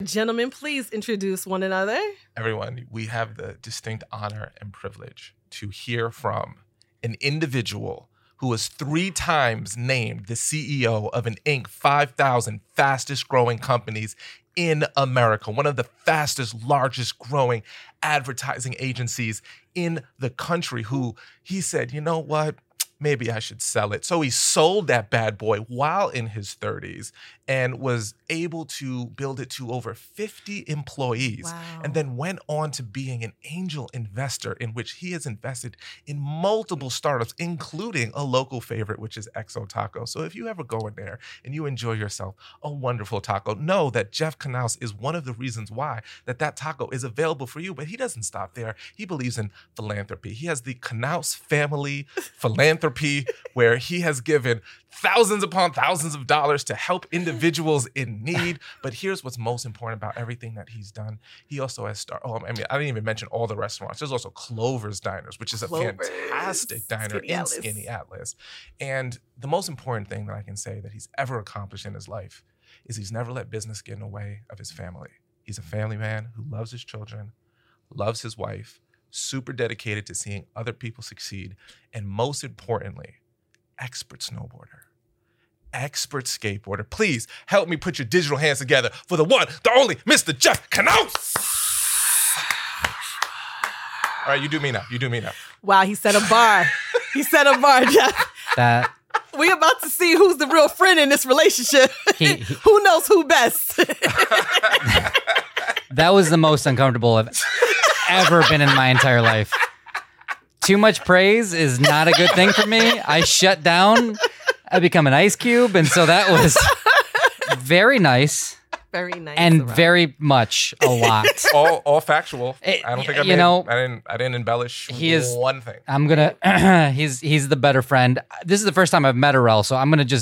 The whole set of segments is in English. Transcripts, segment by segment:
gentlemen, please introduce one another. Everyone, we have the distinct honor and privilege to hear from an individual who was 3 times named the CEO of an Inc. 5,000 fastest growing companies in America, one of the fastest, largest growing advertising agencies in the country, who he said, you know what? Maybe I should sell it. So he sold that bad boy while in his 30s and was able to build it to over 50 employees. Wow. And then went on to being an angel investor, in which he has invested in multiple startups, including a local favorite, which is Exo Taco. So if you ever go in there and you enjoy yourself a wonderful taco, know that Jeff Knaus is one of the reasons why that taco is available for you. But he doesn't stop there. He believes in philanthropy. He has the Knaus Family Philanthropy, where he has given thousands upon thousands of dollars to help individuals in need. But here's what's most important about everything that he's done. He also has I didn't even mention all the restaurants. There's also Clover's Diners, which is a fantastic diner in Skinny Atlas. And the most important thing that I can say that he's ever accomplished in his life is he's never let business get in the way of his family. He's a family man who loves his children, loves his wife, super dedicated to seeing other people succeed, and most importantly, expert snowboarder, expert skateboarder. Please help me put your digital hands together for the one, the only Mr. Jeff Knaus. All right, you do me now. Wow, he set a bar. Jeff. That We about to see who's the real friend in this relationship. Who knows who best? That was the most uncomfortable I've ever been in my entire life. Too much praise is not a good thing for me. I shut down. I become an ice cube. And so that was very nice. Very nice. And very much a lot. all factual. I don't think I didn't embellish one thing. I'm gonna he's the better friend. This is the first time I've met Arel, so I'm gonna just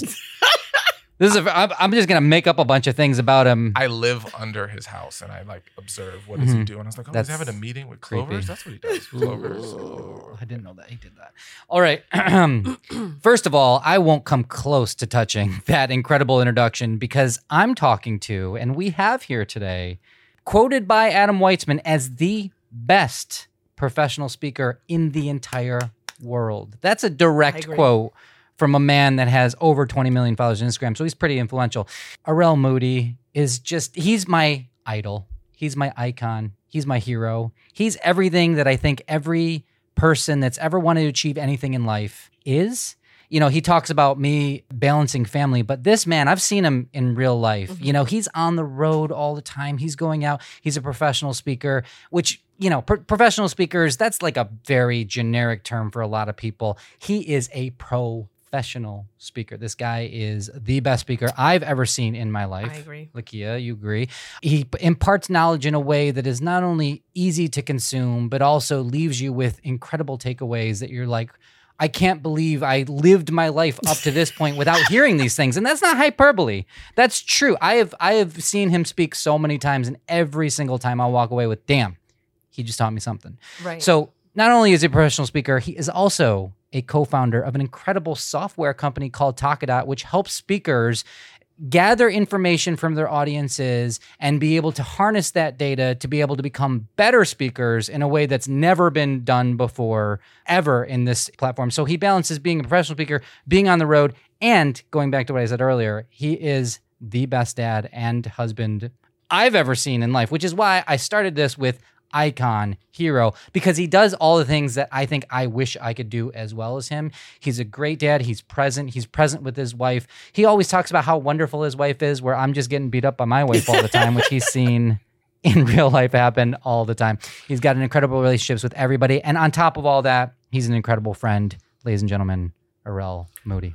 I'm just gonna make up a bunch of things about him. I live under his house and I observe what does he do, and I was like, he's having a meeting with Clovers. Creepy. That's what he does. Clovers. I didn't know that he did that. All right. First of all, I won't come close to touching that incredible introduction because I'm talking to, and we have here today, quoted by Adam Weitzman as the best professional speaker in the entire world. That's a direct quote from a man that has over 20 million followers on Instagram, so he's pretty influential. Arel Moody is he's my idol. He's my icon. He's my hero. He's everything that I think every person that's ever wanted to achieve anything in life is. You know, he talks about me balancing family, but this man, I've seen him in real life. Mm-hmm. You know, he's on the road all the time. He's going out. He's a professional speaker, which, you know, professional speakers, that's like a very generic term for a lot of people. He is a professional speaker. This guy is the best speaker I've ever seen in my life. I agree. Lakia, you agree. He imparts knowledge in a way that is not only easy to consume, but also leaves you with incredible takeaways that you're like, I can't believe I lived my life up to this point without hearing these things. And that's not hyperbole. That's true. I have seen him speak so many times, and every single time I'll walk away with, damn, he just taught me something. Right. So not only is he a professional speaker, he is also a co-founder of an incredible software company called Talkadot, which helps speakers gather information from their audiences and be able to harness that data to be able to become better speakers in a way that's never been done before, ever in this platform. So he balances being a professional speaker, being on the road, and going back to what I said earlier, he is the best dad and husband I've ever seen in life, which is why I started this with icon, hero, because he does all the things that I think I wish I could do as well as him. He's a great dad. He's present with his wife. He always talks about how wonderful his wife is, where I'm just getting beat up by my wife all the time, which he's seen in real life happen all the time. He's got an incredible relationships with everybody. And on top of all that, he's an incredible friend. Ladies and gentlemen, Arel Moody.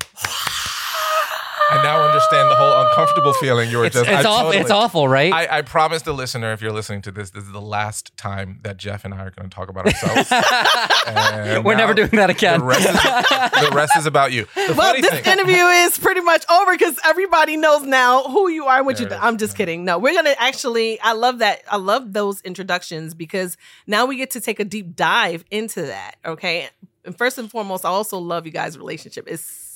I now understand the whole uncomfortable feeling you were it's awful, right? I promise the listener, if you're listening to this is the last time that Jeff and I are going to talk about ourselves. We're never doing that again. The rest is about you. Well, this interview is pretty much over because everybody knows now who you are and what you do. I'm just kidding. No, we're going to actually, I love that. I love those introductions because now we get to take a deep dive into that, okay? And first and foremost, I also love you guys' relationship. It's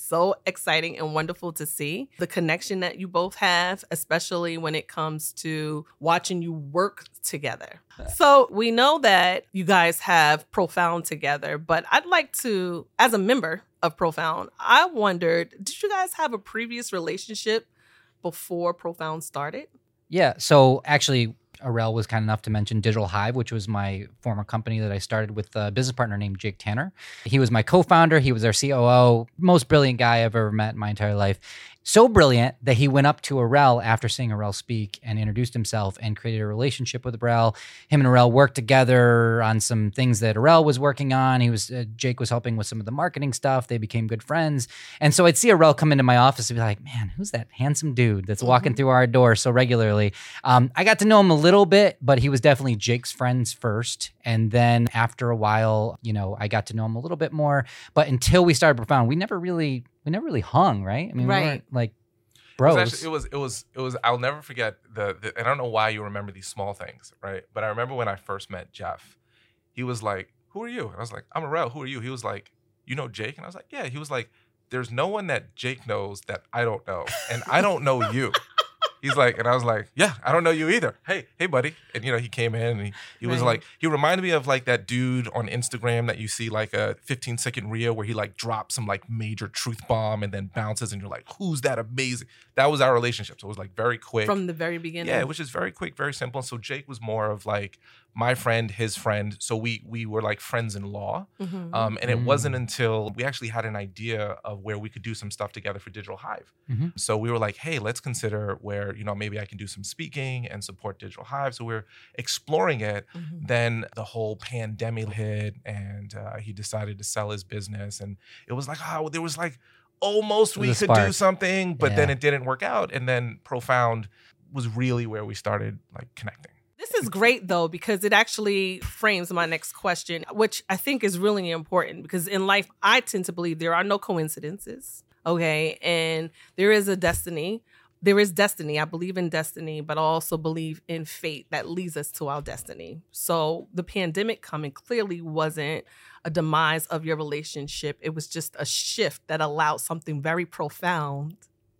so exciting and wonderful to see the connection that you both have, especially when it comes to watching you work together. So we know that you guys have Profound together, but I'd like to, as a member of Profound, I wondered, did you guys have a previous relationship before Profound started? Yeah. So actually, Arel was kind enough to mention Digital Hive, which was my former company that I started with a business partner named Jake Tanner. He was my co-founder. He was our COO, most brilliant guy I've ever met in my entire life. So brilliant that he went up to Arel after seeing Arel speak and introduced himself and created a relationship with Arel. Him and Arel worked together on some things that Arel was working on. Jake was helping with some of the marketing stuff. They became good friends. And so I'd see Arel come into my office and be like, man, who's that handsome dude that's walking through our door so regularly? I got to know him a little bit, but he was definitely Jake's friends first. And then after a while, I got to know him a little bit more. But until we started Profound, we never really hung, right? I mean, right. We weren't like bros. It was. I'll never forget I don't know why you remember these small things, right? But I remember when I first met Jeff, he was like, "Who are you?" And I was like, "I'm Arel. Who are you?" He was like, "You know Jake?" And I was like, "Yeah." He was like, "There's no one that Jake knows that I don't know, and I don't know you." He's like, and I was like, "Yeah, I don't know you either. Hey, buddy." And he came in and he was like, he reminded me of like that dude on Instagram that you see like a 15-second reel where he like drops some like major truth bomb and then bounces and you're like, who's that amazing? That was our relationship. So it was like very quick. From the very beginning. Yeah, it was just very quick, very simple. So Jake was more of like my friend, his friend. So we were like friends-in-law. And it wasn't until we actually had an idea of where we could do some stuff together for Digital Hive. So we were like, hey, let's consider where, maybe I can do some speaking and support Digital Hive. So we're exploring it. Then the whole pandemic hit and he decided to sell his business. And it was like, there was like almost we could do something, but then it didn't work out. And then Profound was really where we started like connecting. This is great, though, because it actually frames my next question, which I think is really important because in life, I tend to believe there are no coincidences, okay? And there is a destiny. There is destiny. I believe in destiny, but I also believe in fate that leads us to our destiny. So the pandemic coming clearly wasn't a demise of your relationship. It was just a shift that allowed something very profound.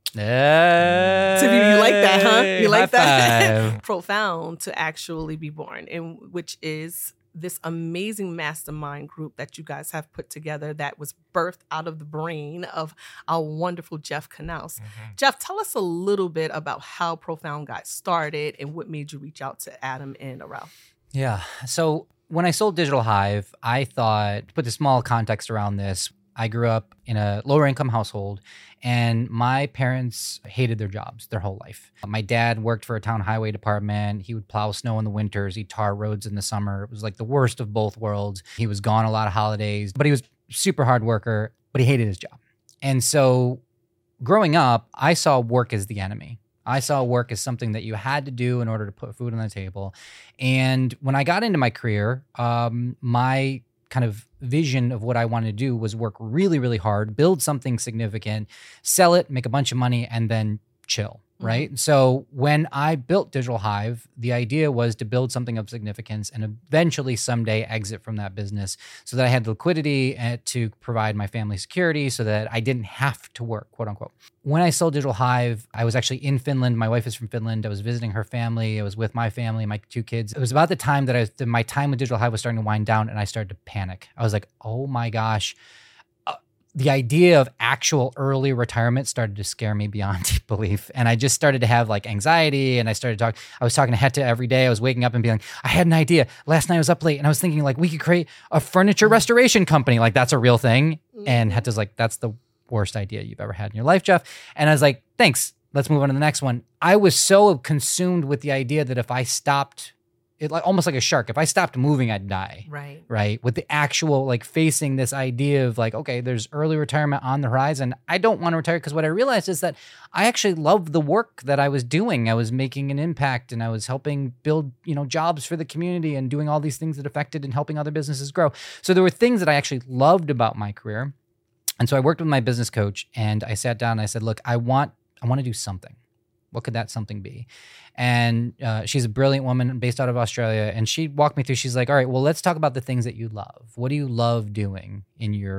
Hey, you like that, huh? You like that? five. Profound to actually be born, and which is this amazing mastermind group that you guys have put together that was birthed out of the brain of our wonderful Jeff Knaus. Jeff, tell us a little bit about how Profound got started and what made you reach out to Adam and Arel. Yeah. So when I sold Digital Hive, I thought, to put the small context around this, I grew up in a lower income household and my parents hated their jobs their whole life. My dad worked for a town highway department. He would plow snow in the winters. He'd tar roads in the summer. It was like the worst of both worlds. He was gone a lot of holidays, but he was a super hard worker, but he hated his job. And so growing up, I saw work as the enemy. I saw work as something that you had to do in order to put food on the table. And when I got into my career, my kind of vision of what I wanted to do was work really, really hard, build something significant, sell it, make a bunch of money, and then chill, right? So when I built Digital Hive, the idea was to build something of significance and eventually someday exit from that business so that I had the liquidity to provide my family security so that I didn't have to work, quote unquote. When I sold Digital Hive, I was actually in Finland. My wife is from Finland. I was visiting her family. I was with my family, my 2 kids. It was about the time that my time with Digital Hive was starting to wind down and I started to panic. I was like, oh my gosh. The idea of actual early retirement started to scare me beyond belief. And I just started to have like anxiety and I was talking to Hetta every day. I was waking up and being like, I had an idea. Last night I was up late and I was thinking like we could create a furniture restoration company. Like that's a real thing. And Hetta's like, that's the worst idea you've ever had in your life, Jeff. And I was like, thanks. Let's move on to the next one. I was so consumed with the idea that if I stopped, it like almost like a shark. If I stopped moving, I'd die. Right. With the actual like facing this idea of like, okay, there's early retirement on the horizon. I don't want to retire because what I realized is that I actually loved the work that I was doing. I was making an impact and I was helping build, jobs for the community and doing all these things that affected and helping other businesses grow. So there were things that I actually loved about my career. And so I worked with my business coach and I sat down and I said, look, I want to do something. What could that something be? And she's a brilliant woman based out of Australia. And she walked me through, she's like, all right, well, let's talk about the things that you love. What do you love doing in your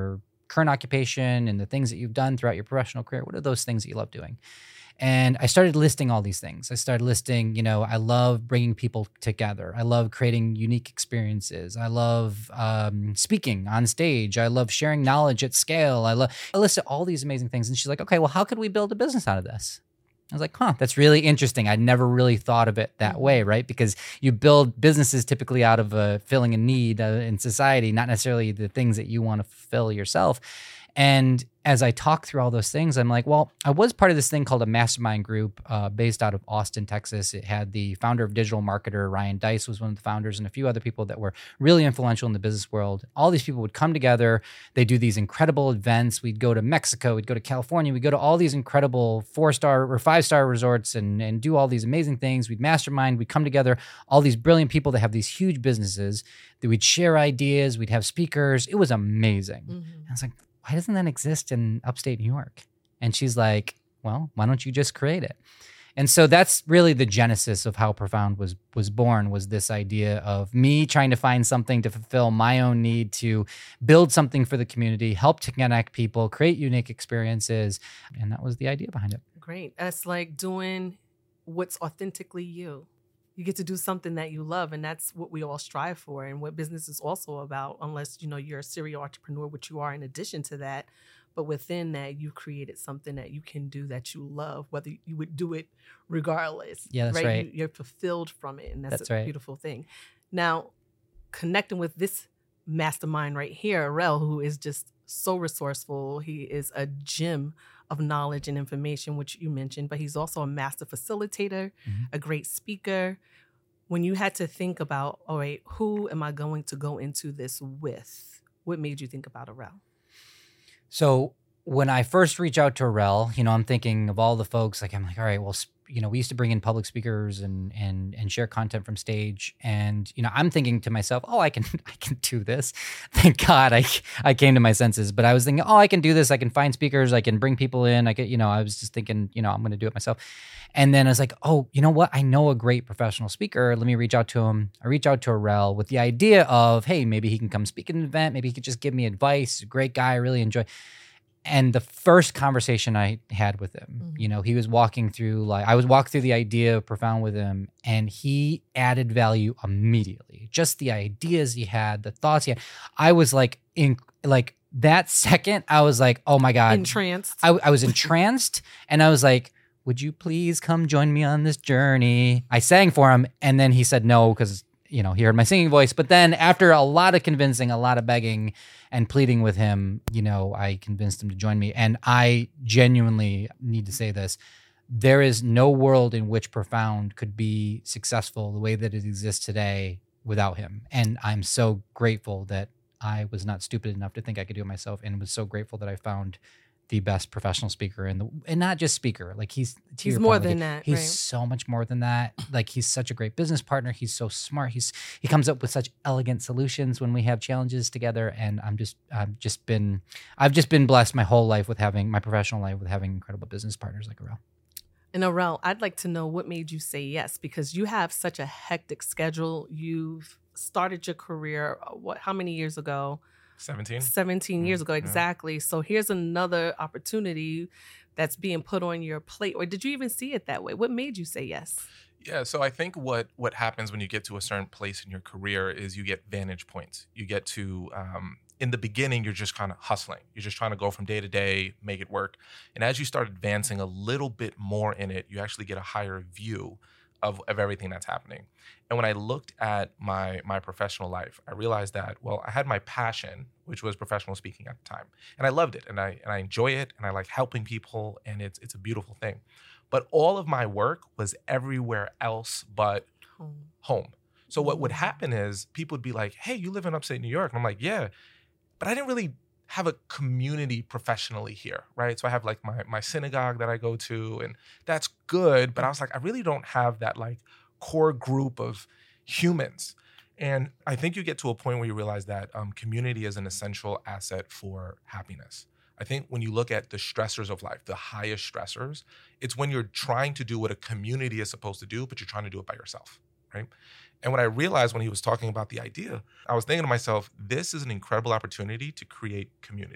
current occupation and the things that you've done throughout your professional career. What are those things that you love doing? And I started listing all these things. I started listing, I love bringing people together. I love creating unique experiences. I love speaking on stage. I love sharing knowledge at scale. I listed all these amazing things. And she's like, okay, well, how could we build a business out of this? I was like, that's really interesting. I'd never really thought of it that way, right? Because you build businesses typically out of filling a need in society, not necessarily the things that you want to fulfill yourself. And as I talk through all those things, I'm like, well, I was part of this thing called a mastermind group based out of Austin, Texas. It had the founder of Digital Marketer, Ryan Deiss, was one of the founders, and a few other people that were really influential in the business world. All these people would come together. They do these incredible events. We'd go to Mexico. We'd go to California. We'd go to all these incredible 4-star or 5-star resorts and do all these amazing things. We'd mastermind. We'd come together, all these brilliant people that have these huge businesses. That we'd share ideas. We'd have speakers. It was amazing. I was like, why doesn't that exist in upstate New York? And she's like, well, why don't you just create it? And so that's really the genesis of how Profound was born, was this idea of me trying to find something to fulfill my own need to build something for the community, help to connect people, create unique experiences. And that was the idea behind it. Great. That's like doing what's authentically you. You get to do something that you love, and that's what we all strive for, and what business is also about, unless, you're a serial entrepreneur, which you are in addition to that. But within that, you created something that you can do that you love, whether you would do it regardless. Yeah, that's right. You're fulfilled from it, and that's a right. beautiful thing. Now, connecting with this mastermind right here, Arel, who is just so resourceful. He is a gem of knowledge and information, which you mentioned, but he's also a master facilitator, a great speaker. When you had to think about, all right, who am I going to go into this with? What made you think about Arel? So when I first reach out to Arel, I'm thinking of all the folks, I'm like, all right, well, we used to bring in public speakers and share content from stage. And, I'm thinking to myself, I can do this. Thank God I came to my senses. But I was thinking, I can do this. I can find speakers. I can bring people in. I was just thinking, I'm going to do it myself. And then I was like, you know what? I know a great professional speaker. Let me reach out to him. I reach out to Arel with the idea of, hey, maybe he can come speak at an event. Maybe he could just give me advice. Great guy. I really enjoy. And the first conversation I had with him, he was walking through, I was walking through the idea of Profound with him, and he added value immediately. Just the ideas he had, the thoughts he had. I was that second, I was like, oh my God. Entranced. I was entranced, and I was like, would you please come join me on this journey? I sang for him, and then he said no because, he heard my singing voice. But then after a lot of convincing, a lot of begging and pleading with him, I convinced him to join me. And I genuinely need to say this. There is no world in which Profound could be successful the way that it exists today without him. And I'm so grateful that I was not stupid enough to think I could do it myself, and was so grateful that I found the best professional speaker and not just speaker. He's more than that. He's right? so much more than that. He's such a great business partner. He's so smart. He comes up with such elegant solutions when we have challenges together. And I've just been blessed my whole life my professional life with having incredible business partners like Arel. And Arel, I'd like to know what made you say yes, because you have such a hectic schedule. You've started your career, how many years ago? 17 years ago, exactly. Yeah. So here's another opportunity that's being put on your plate. Or did you even see it that way? What made you say yes? Yeah, so I think what happens when you get to a certain place in your career is you get vantage points. You get to, in the beginning, you're just kind of hustling. You're just trying to go from day to day, make it work. And as you start advancing a little bit more in it, you actually get a higher view of everything that's happening. And when I looked at my professional life, I realized that, I had my passion, which was professional speaking at the time. And I loved it, and I enjoy it, and I like helping people, and it's a beautiful thing. But all of my work was everywhere else but home. So what would happen is people would be like, hey, you live in upstate New York. And I'm like, yeah, but I didn't really have a community professionally here, right? So I have my synagogue that I go to, and that's good. But I was like, I really don't have that core group of humans. And I think you get to a point where you realize that community is an essential asset for happiness. I think when you look at the stressors of life, the highest stressors, it's when you're trying to do what a community is supposed to do, but you're trying to do it by yourself, right? And what I realized when he was talking about the idea, I was thinking to myself, this is an incredible opportunity to create community.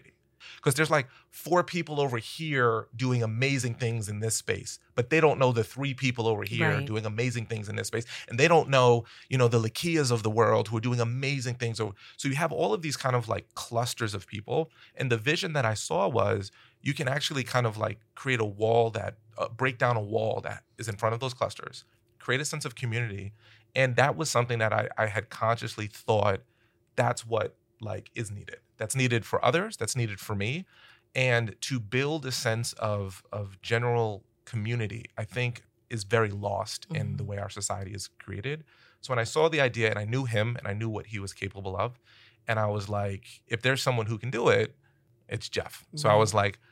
Because there's like 4 people over here doing amazing things in this space, but they don't know the 3 people over here Right. doing amazing things in this space. And they don't know, the Lakias of the world who are doing amazing things. So you have all of these kind of like clusters of people. And the vision that I saw was you can actually kind of like create a wall that, break down a wall that is in front of those clusters, create a sense of community. And that was something that I had consciously thought that's what like is needed. That's needed for others. That's needed for me. And to build a sense of general community, I think is very lost in the way our society is created. So when I saw the idea and I knew him and I knew what he was capable of, and I was like, if there's someone who can do it, it's Jeff. So I was like,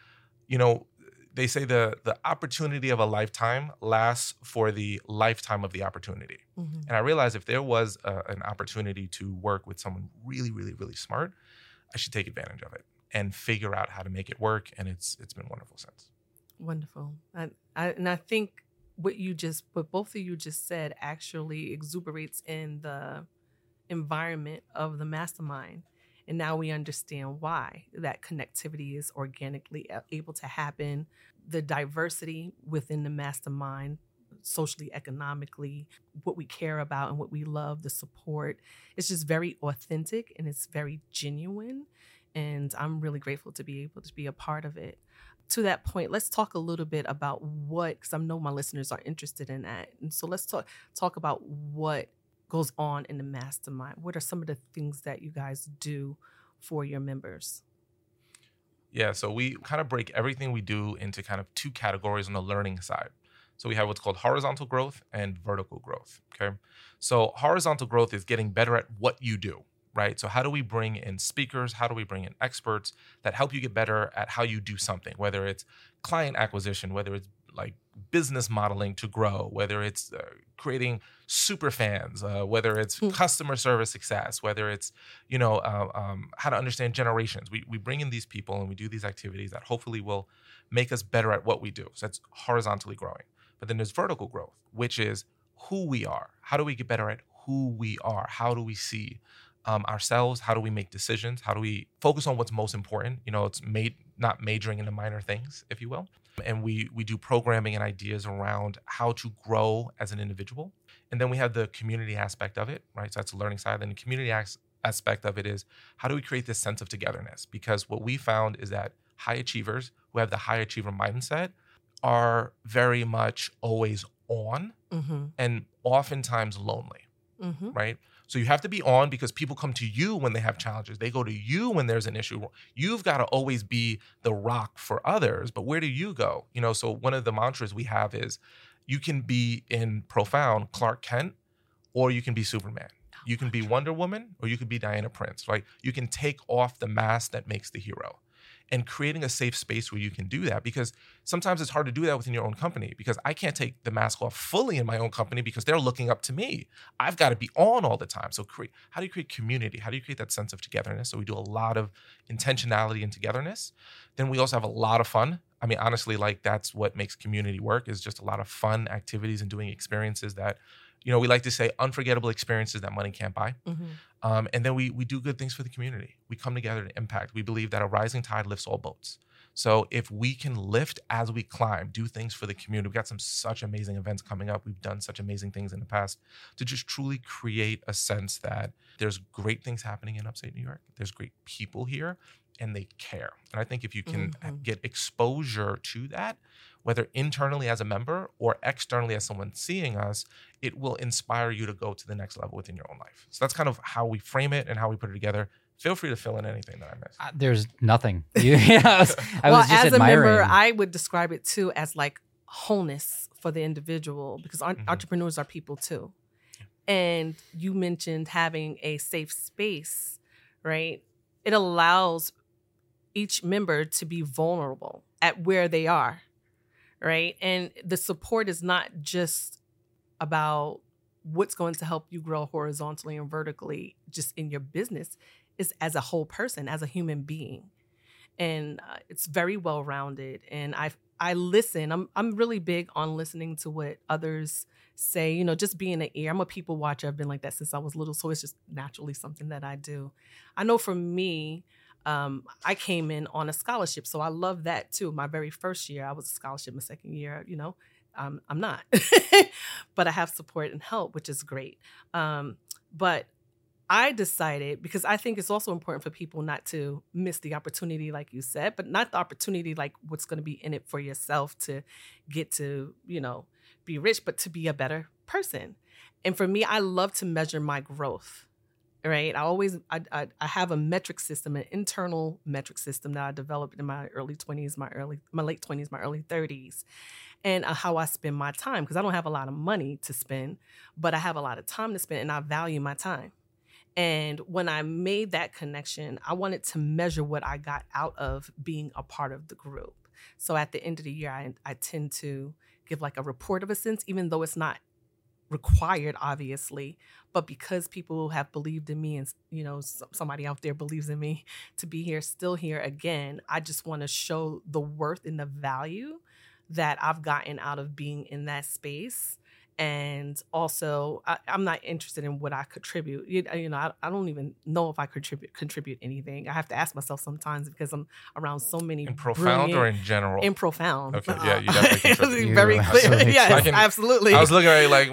they say the opportunity of a lifetime lasts for the lifetime of the opportunity. And I realized if there was an opportunity to work with someone really, really, really smart, I should take advantage of it and figure out how to make it work. And it's been wonderful since. Wonderful. I think what both of you just said actually exuberates in the environment of the mastermind. And now we understand why that connectivity is organically able to happen. The diversity within the mastermind, socially, economically, what we care about and what we love, the support, it's just very authentic and it's very genuine. And I'm really grateful to be able to be a part of it. To that point, let's talk a little bit about because I know my listeners are interested in that. And so let's talk about what goes on in the mastermind. What are some of the things that you guys do for your members? Yeah, so we kind of break everything we do into kind of 2 categories on the learning side. So we have what's called horizontal growth and vertical growth, okay? So horizontal growth is getting better at what you do, right? So how do we bring in speakers? How do we bring in experts that help you get better at how you do something, whether it's client acquisition, whether it's like business modeling to grow, whether it's creating super fans, whether it's customer service success, whether it's, how to understand generations. We bring in these people and we do these activities that hopefully will make us better at what we do. So that's horizontally growing. But then there's vertical growth, which is who we are. How do we get better at who we are? How do we see ourselves? How do we make decisions? How do we focus on what's most important? It's not majoring in the minor things, if you will. And we do programming and ideas around how to grow as an individual. And then we have the community aspect of it, right? So that's the learning side. Then the community aspect of it is how do we create this sense of togetherness? Because what we found is that high achievers who have the high achiever mindset are very much always on and oftentimes lonely, right? So you have to be on because people come to you when they have challenges. They go to you when there's an issue. You've got to always be the rock for others, but where do you go? So one of the mantras we have is you can be in profound Clark Kent or you can be Superman. You can be Wonder Woman or you can be Diana Prince, right? You can take off the mask that makes the hero. And creating a safe space where you can do that, because sometimes it's hard to do that within your own company because I can't take the mask off fully in my own company because they're looking up to me. I've got to be on all the time. So how do you create community? How do you create that sense of togetherness? So we do a lot of intentionality and togetherness. Then we also have a lot of fun. I mean, honestly, like that's what makes community work is just a lot of fun activities and doing experiences that, we like to say unforgettable experiences that money can't buy. And then we do good things for the community. We come together to impact. We believe that a rising tide lifts all boats. So if we can lift as we climb, do things for the community. We've got such amazing events coming up. We've done such amazing things in the past to just truly create a sense that there's great things happening in upstate New York. There's great people here and they care. And I think if you can get exposure to that, whether internally as a member or externally as someone seeing us, it will inspire you to go to the next level within your own life. So that's kind of how we frame it and how we put it together. Feel free to fill in anything that I missed. There's nothing. I was just as admiring. a member, I would describe it too as like wholeness for the individual because entrepreneurs are people too. And you mentioned having a safe space, right? It allows each member to be vulnerable at where they are. Right. And the support is not just about what's going to help you grow horizontally and vertically just in your business. It's as a whole person, as a human being. And it's very well rounded. And I listen. I'm really big on listening to what others say, just being an ear. I'm a people watcher. I've been like that since I was little. So it's just naturally something that I do. I know for me, I came in on a scholarship, so I love that too. My very first year, I was a scholarship. My second year, I'm not, but I have support and help, which is great. But I decided, because I think it's also important for people not to miss the opportunity, like you said, but not the opportunity like what's going to be in it for yourself to get to, be rich, but to be a better person. And for me, I love to measure my growth, right? I have a metric system, an internal metric system that I developed in my early 20s, my late 20s, my early 30s, and how I spend my time, because I don't have a lot of money to spend, but I have a lot of time to spend, and I value my time. And when I made that connection, I wanted to measure what I got out of being a part of the group. So at the end of the year, I tend to give like a report of a sense, even though it's not required, obviously. But because people have believed in me and, somebody out there believes in me to be here, still here again, I just want to show the worth and the value that I've gotten out of being in that space. And also, I'm not interested in what I contribute. I don't even know if I contribute anything. I have to ask myself sometimes because I'm around so many. In profound or in general? In profound. Okay, yeah, you definitely contribute. Very clear. Yes, absolutely. I was looking at it like,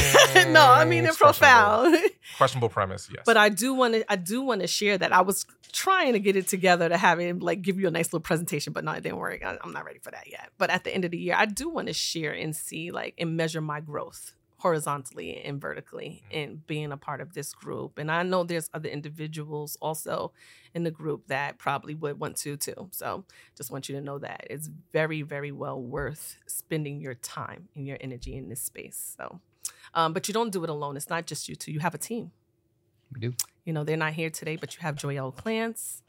no, I mean in profound. Questionable premise, yes. But I do want to share that. I was trying to get it together to have it like give you a nice little presentation, but no, it didn't work. I'm not ready for that yet. But at the end of the year, I do want to share and see and measure my growth horizontally and vertically in being a part of this group. And I know there's other individuals also in the group that probably would want to too. So just want you to know that it's very, very well worth spending your time and your energy in this space. So, but you don't do it alone. It's not just you two. You have a team. We do. They're not here today, but you have Joyelle Clance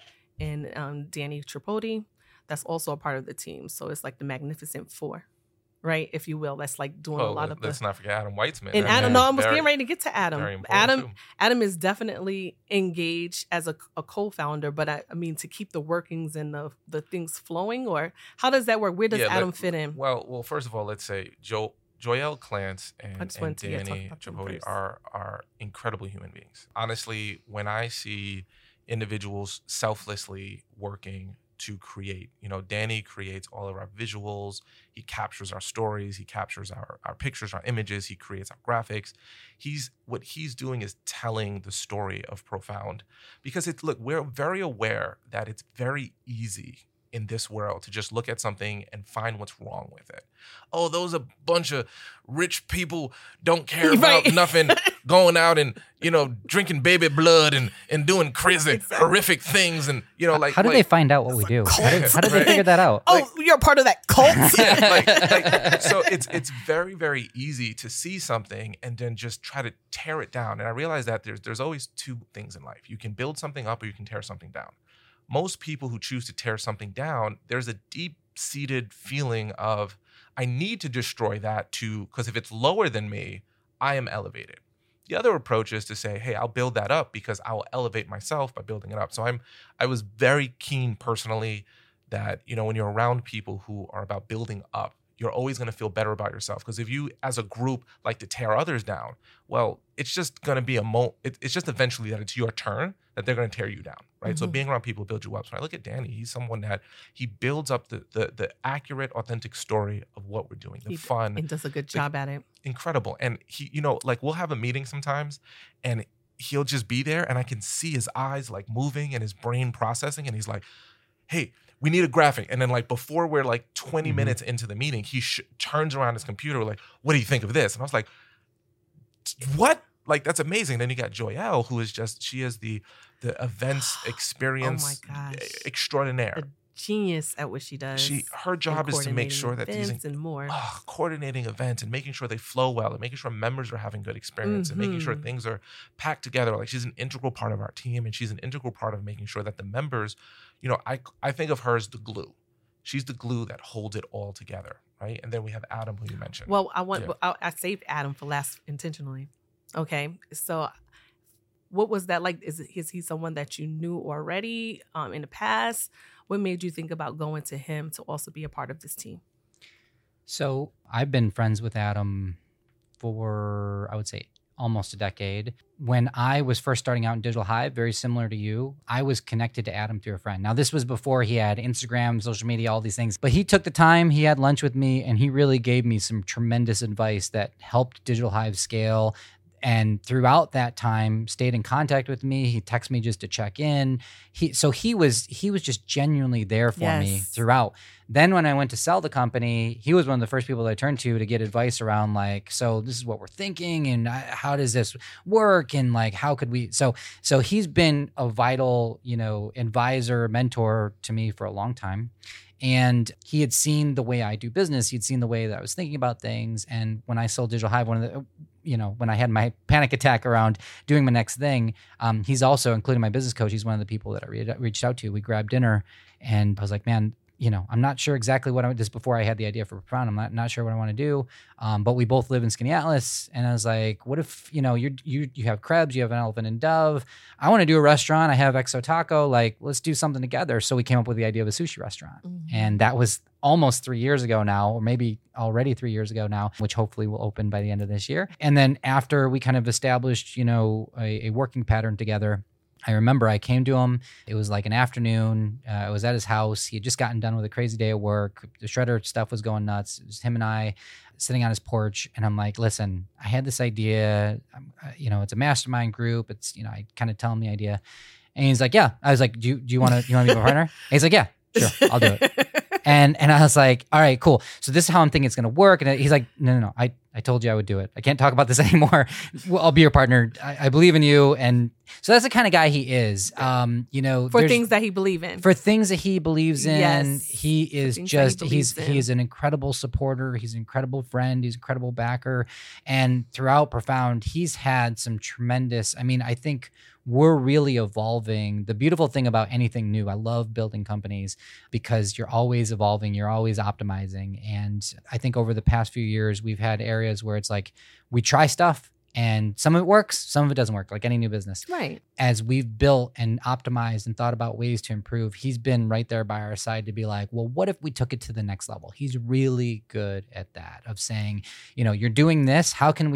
and Danny Tripodi. That's also a part of the team. So it's like the Magnificent Four, right? If you will. That's like doing a lot of let's not forget Adam Weitzman. And Adam, I was getting ready to get to Adam. Adam is definitely engaged as a co-founder, but I mean to keep the workings and the things flowing, or how does that work? Where does Adam fit in? Well, first of all, let's say Joyelle Clance and Danny Tripodi are incredible human beings. Honestly, when I see individuals selflessly working to create, Danny creates all of our visuals, he captures our stories, he captures our pictures, our images, he creates our graphics. What he's doing is telling the story of Profound, because we're very aware that it's very easy in this world to just look at something and find what's wrong with it. Oh, those a bunch of rich people don't care about nothing, going out and, drinking baby blood and doing crazy, horrific things. And, how do they find out what we do? How did they figure that out? Oh, you're a part of that cult? So it's very, very easy to see something and then just try to tear it down. And I realize that there's always two things in life. You can build something up or you can tear something down. Most people who choose to tear something down, there's a deep-seated feeling of, I need to destroy that because if it's lower than me, I am elevated. The other approach is to say, hey, I'll build that up because I will elevate myself by building it up. So I was very keen personally that, when you're around people who are about building up, you're always going to feel better about yourself. Because if you, as a group, like to tear others down, well, it's just going to be it's just eventually that it's your turn that they're going to tear you down, right? Mm-hmm. So being around people build you up. So when I look at Danny, he's someone that he builds up the accurate, authentic story of what we're doing, the fun. And does a good job at it. Incredible. And he, we'll have a meeting sometimes and he'll just be there and I can see his eyes like moving and his brain processing. And he's like, hey, we need a graphic. And then before we're 20 minutes into the meeting, he turns around his computer like, what do you think of this? And I was like, what? That's amazing. Then you got Joyelle, who is she is the events experience extraordinaire. A genius at what she does. Her job is to make sure that these and more. Coordinating events and making sure they flow well and making sure members are having good experience and making sure things are packed together. She's an integral part of our team and she's an integral part of making sure that the members, I think of her as the glue. She's the glue that holds it all together, right? And then we have Adam, who you mentioned. Well, I saved Adam for last intentionally. Okay, so what was that like? Is he someone that you knew already in the past? What made you think about going to him to also be a part of this team? So I've been friends with Adam for, I would say, almost a decade. When I was first starting out in Digital Hive, very similar to you, I was connected to Adam through a friend. Now, this was before he had Instagram, social media, all these things, but he took the time, he had lunch with me, and he really gave me some tremendous advice that helped Digital Hive scale. And throughout that time, stayed in contact with me. He texted me just to check in. He was just genuinely there for me throughout. Then when I went to sell the company, he was one of the first people that I turned to get advice around like, so this is what we're thinking, and how does this work, and like how could we? So he's been a vital, advisor, mentor to me for a long time. And he had seen the way I do business. He'd seen the way that I was thinking about things. And when I sold Digital Hive, when I had my panic attack around doing my next thing, he's also, including my business coach, he's one of the people that I reached out to. We grabbed dinner, and I was like, man, I'm not sure exactly what this before I had the idea for Profound. I'm not sure what I want to do. But we both live in Skaneateles. And I was like, what if, you have Krebs, you have an Elephant and Dove. I want to do a restaurant. I have Exo Taco. Like, let's do something together. So we came up with the idea of a sushi restaurant. Mm-hmm. And that was almost 3 years ago now, or maybe already 3 years ago now, which hopefully will open by the end of this year. And then after we kind of established, a working pattern together, I remember I came to him. It was like an afternoon. I was at his house. He had just gotten done with a crazy day at work. The shredder stuff was going nuts. It was him and I sitting on his porch. And I'm like, listen, I had this idea. It's a mastermind group. It's, I kind of tell him the idea. And he's like, yeah. I was like, do you want to be my partner? And he's like, yeah, sure, I'll do it. And I was like, all right, cool. So this is how I'm thinking it's going to work. And he's like, no. I told you I would do it. I can't talk about this anymore. I'll be your partner. I believe in you. And so that's the kind of guy he is. For things that he believes in. For things that he believes in. Yes. He is he's an incredible supporter. He's an incredible friend. He's an incredible backer. And throughout Profound, he's had some tremendous, I think we're really evolving. The beautiful thing about anything new, I love building companies because you're always evolving, you're always optimizing. And I think over the past few years, we've had areas where it's like we try stuff and some of it works, some of it doesn't work, like any new business. Right. As we've built and optimized and thought about ways to improve, he's been right there by our side to be like, well, what if we took it to the next level? He's really good at that, of saying, you're doing this. How can we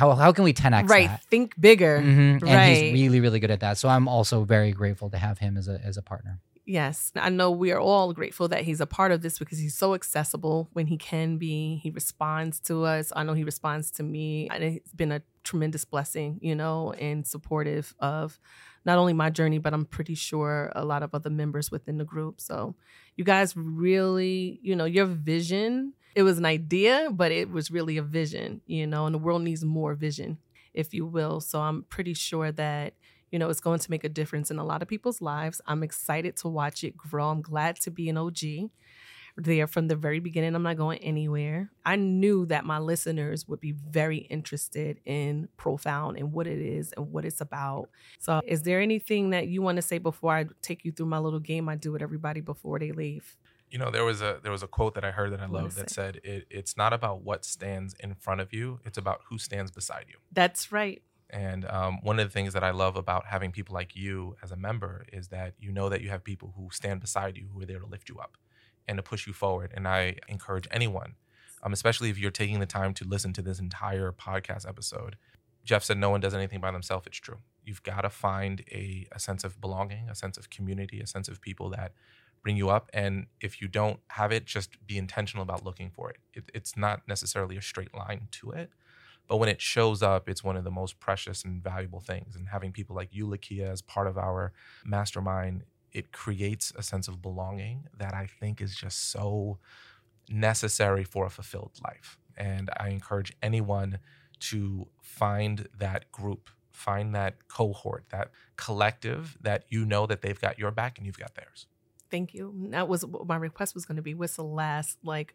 10x right. that? Think bigger. Mm-hmm. Right. And he's really, really good at that. So I'm also very grateful to have him as a partner. Yes. I know we are all grateful that he's a part of this because he's so accessible when he can be. He responds to us. I know he responds to me. And it's been a tremendous blessing, and supportive of not only my journey, but I'm pretty sure a lot of other members within the group. So you guys really, your vision, it was an idea, but it was really a vision, and the world needs more vision, if you will. So I'm pretty sure that it's going to make a difference in a lot of people's lives. I'm excited to watch it grow. I'm glad to be an OG there from the very beginning. I'm not going anywhere. I knew that my listeners would be very interested in Profound and what it is and what it's about. So is there anything that you want to say before I take you through my little game I do with everybody before they leave? There was a quote that I heard that I loved that said, it's not about what stands in front of you. It's about who stands beside you. That's right. And one of the things that I love about having people like you as a member is that that you have people who stand beside you, who are there to lift you up and to push you forward. And I encourage anyone, especially if you're taking the time to listen to this entire podcast episode. Jeff said no one does anything by themselves. It's true. You've got to find a sense of belonging, a sense of community, a sense of people that bring you up. And if you don't have it, just be intentional about looking for it. It's not necessarily a straight line to it. But when it shows up, it's one of the most precious and valuable things. And having people like you, Lakia, as part of our mastermind, it creates a sense of belonging that I think is just so necessary for a fulfilled life. And I encourage anyone to find that group, find that cohort, that collective that that they've got your back and you've got theirs. Thank you. That was my request was going to be. What's the last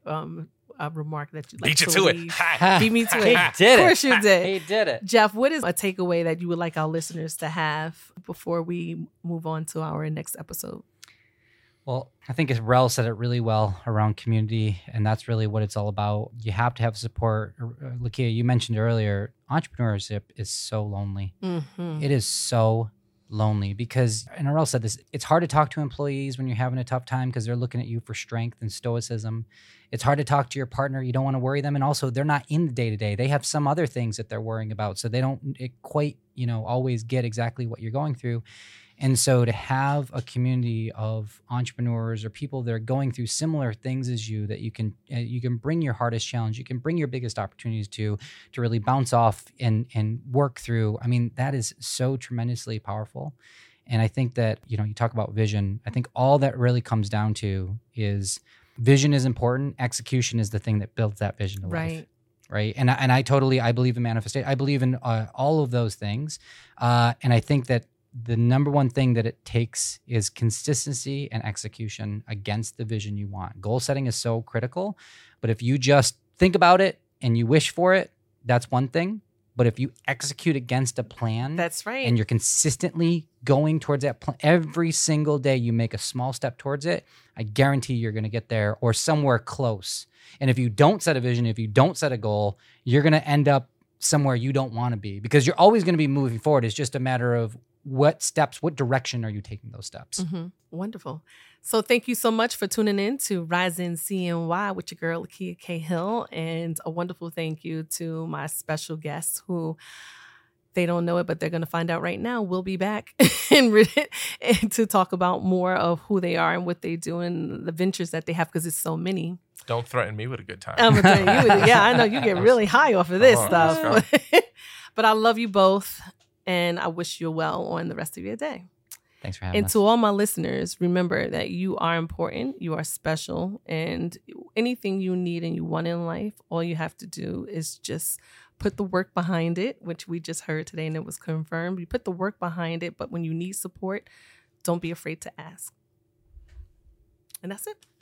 remark that you like? Beat you to it. Beat me to it. He did it. Of course you did. He did it. Jeff, what is a takeaway that you would like our listeners to have before we move on to our next episode? Well, I think Rel said it really well around community, and that's really what it's all about. You have to have support. Lakia, you mentioned earlier, entrepreneurship is so lonely. Mm-hmm. It is so lonely because, and Arel said this, it's hard to talk to employees when you're having a tough time because they're looking at you for strength and stoicism. It's hard to talk to your partner. You don't want to worry them. And also they're not in the day-to-day. They have some other things that they're worrying about. So they don't quite, always get exactly what you're going through. And so to have a community of entrepreneurs or people that are going through similar things as you, that you can bring your hardest challenge, you can bring your biggest opportunities to really bounce off and work through. I mean, that is so tremendously powerful. And I think that, you talk about vision. I think all that really comes down to is vision is important. Execution is the thing that builds that vision to life. Right. And I believe in manifestation. I believe in all of those things. And I think that the number one thing that it takes is consistency and execution against the vision you want. Goal setting is so critical, but if you just think about it and you wish for it, that's one thing. But if you execute against a plan, that's right, and you're consistently going towards that plan, every single day you make a small step towards it, I guarantee you're going to get there or somewhere close. And if you don't set a vision, if you don't set a goal, you're going to end up somewhere you don't want to be because you're always going to be moving forward. It's just a matter of what direction are you taking those steps? Mm-hmm. Wonderful. So thank you so much for tuning in to Rising CNY with your girl, Lakia K. Hill. And a wonderful thank you to my special guests who, they don't know it, but they're going to find out right now. We'll be back and to talk about more of who they are and what they do and the ventures that they have because it's so many. Don't threaten me with a good time. I'm gonna tell you, yeah, I know you get really high off of this stuff. But I love you both. And I wish you well on the rest of your day. Thanks for having us. And to all my listeners, remember that you are important, you are special, and anything you need and you want in life, all you have to do is just put the work behind it, which we just heard today and it was confirmed. You put the work behind it, but when you need support, don't be afraid to ask. And that's it.